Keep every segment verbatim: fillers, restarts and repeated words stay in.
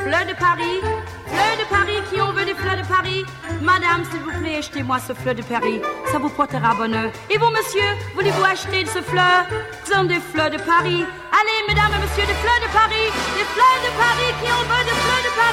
Fleurs de Paris, fleurs de Paris, qui en veut des fleurs de Paris? Madame, s'il vous plaît, achetez-moi ce fleur de Paris, ça vous portera bonheur. Et vous, monsieur, voulez-vous acheter de ce fleur? Ce sont des fleurs de Paris. Allez, mesdames et messieurs, des fleurs de Paris, des fleurs de Paris, qui en veut des fleurs de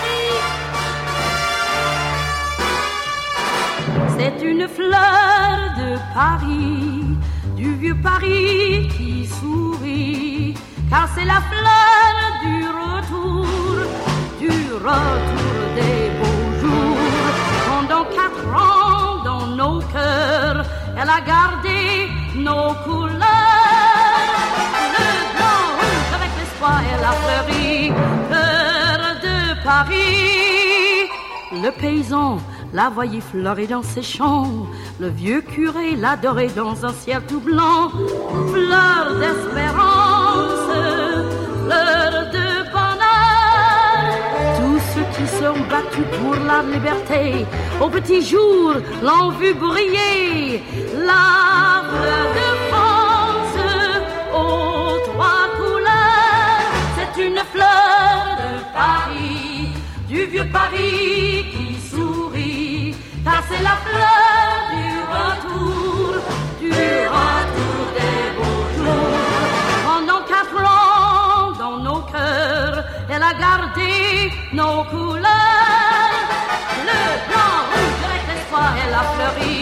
Paris? C'est une fleur de Paris, du vieux Paris qui sourit, car c'est la fleur du retour, du retour des beaux jours. Pendant quatre ans dans nos cœurs, elle a gardé nos couleurs. Le blanc rouge avec l'espoir, elle a fleuri, fleur de Paris. Le paysan la voyait fleurir dans ses champs, le vieux curé l'adorait dans un ciel tout blanc. Fleur d'espérance, fleur de bonheur, tous ceux qui sont battus pour la liberté, au petit jour l'ont vu briller. La fleur de France, aux trois couleurs, c'est une fleur de Paris, du vieux Paris qui sourit, car c'est la fleur du retour, du retour des beaux jours. Pendant quatre ans dans nos cœurs, elle a gardé nos couleurs. Le blanc rouge avec l'espoir, elle a fleuri,